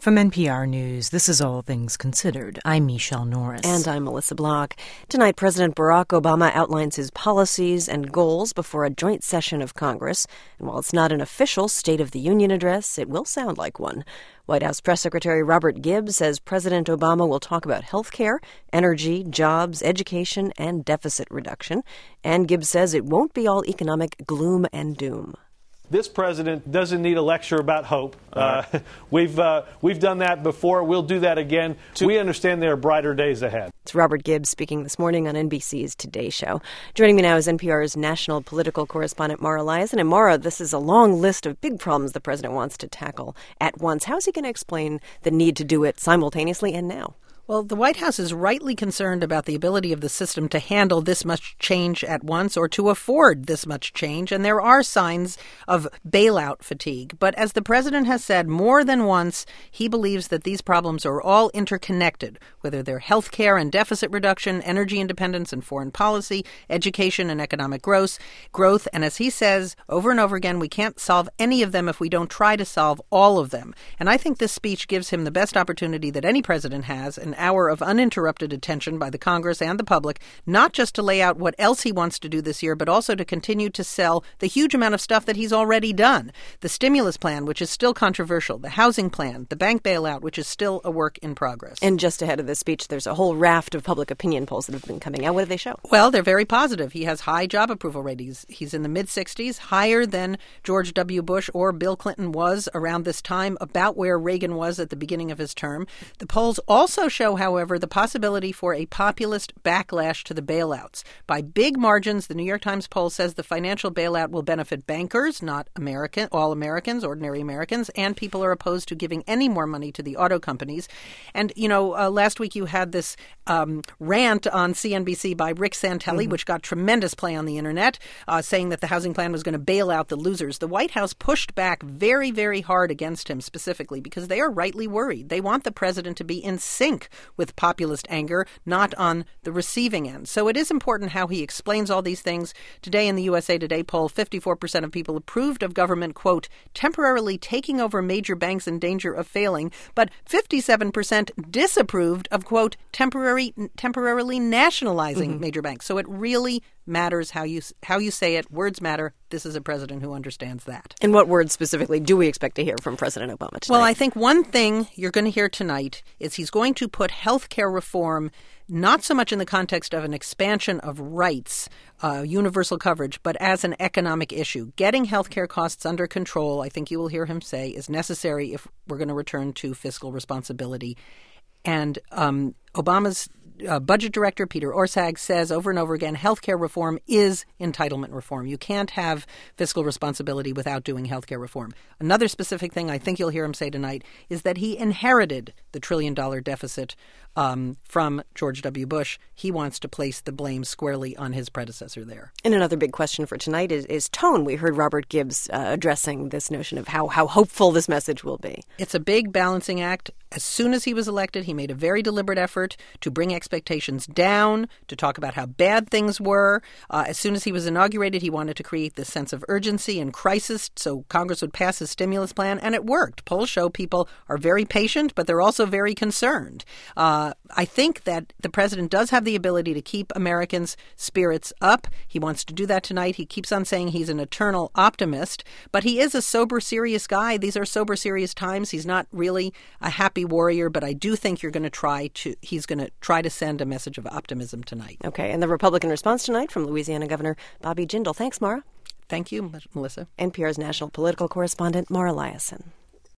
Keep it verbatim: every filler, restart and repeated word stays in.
From N P R News, this is All Things Considered. I'm Michelle Norris. And I'm Melissa Block. Tonight, President Barack Obama outlines his policies and goals before a joint session of Congress. And while it's not an official State of the Union address, it will sound like one. White House Press Secretary Robert Gibbs says President Obama will talk about health care, energy, jobs, education, and deficit reduction. And Gibbs says it won't be all economic gloom and doom. This president doesn't need a lecture about hope. Uh, we've uh, we've done that before. We'll do that again. We understand there are brighter days ahead. It's Robert Gibbs speaking this morning on N B C's Today Show. Joining me now is N P R's national political correspondent Mara Liasson. And Mara, this is a long list of big problems the president wants to tackle at once. How is he going to explain the need to do it simultaneously and now? Well, the White House is rightly concerned about the ability of the system to handle this much change at once or to afford this much change, and there are signs of bailout fatigue. But as the president has said more than once, he believes that these problems are all interconnected, whether they're health care and deficit reduction, energy independence and foreign policy, education and economic growth, growth. And as he says over and over again, we can't solve any of them if we don't try to solve all of them. And I think this speech gives him the best opportunity that any president has, an hour of uninterrupted attention by the Congress and the public, not just to lay out what else he wants to do this year, but also to continue to sell the huge amount of stuff that he's already done. The stimulus plan, which is still controversial, the housing plan, the bank bailout, which is still a work in progress. And just ahead of this speech, there's a whole raft of public opinion polls that have been coming out. What do they show? Well, they're very positive. He has high job approval ratings. He's in the mid-sixties, higher than George W. Bush or Bill Clinton was around this time, about where Reagan was at the beginning of his term. The polls also show, however, the possibility for a populist backlash to the bailouts. By big margins, the New York Times poll says the financial bailout will benefit bankers, not American, all Americans, ordinary Americans, and people are opposed to giving any more money to the auto companies. And, you know, uh, last week you had this um, rant on C N B C by Rick Santelli, mm-hmm. which got tremendous play on the internet, uh, saying that the housing plan was going to bail out the losers. The White House pushed back very, very hard against him specifically because they are rightly worried. They want the president to be in sync with populist anger, not on the receiving end. So it is important how he explains all these things. Today in the U S A Today poll, fifty-four percent of people approved of government, quote, temporarily taking over major banks in danger of failing, but fifty-seven percent disapproved of, quote, temporary, temporarily nationalizing mm-hmm. major banks. So it really matters how you how you say it. Words matter. This is a president who understands that. And what words specifically do we expect to hear from President Obama tonight? Well, I think one thing you're going to hear tonight is he's going to put health care reform not so much in the context of an expansion of rights, uh, universal coverage, but as an economic issue. Getting health care costs under control, I think you will hear him say, is necessary if we're going to return to fiscal responsibility. And um, Obama's Uh, budget director Peter Orszag says over and over again, healthcare reform is entitlement reform. You can't have fiscal responsibility without doing healthcare reform. Another specific thing I think you'll hear him say tonight is that he inherited the trillion dollar deficit um, from George W. Bush. He wants to place the blame squarely on his predecessor there. And another big question for tonight is, is tone. We heard Robert Gibbs uh, addressing this notion of how, how hopeful this message will be. It's a big balancing act. As soon as he was elected, he made a very deliberate effort to bring expectations down, to talk about how bad things were. Uh, as soon as he was inaugurated, he wanted to create this sense of urgency and crisis so Congress would pass his stimulus plan, and it worked. Polls show people are very patient, but they're also very concerned. Uh, I think that the president does have the ability to keep Americans' spirits up. He wants to do that tonight. He keeps on saying he's an eternal optimist, but he is a sober, serious guy. These are sober, serious times. He's not really a happy warrior, but I do think you're going to try to, he's going to try to send a message of optimism tonight. Okay, and the Republican response tonight from Louisiana Governor Bobby Jindal. Thanks, Mara. Thank you, Melissa. N P R's national political correspondent, Mara Liasson.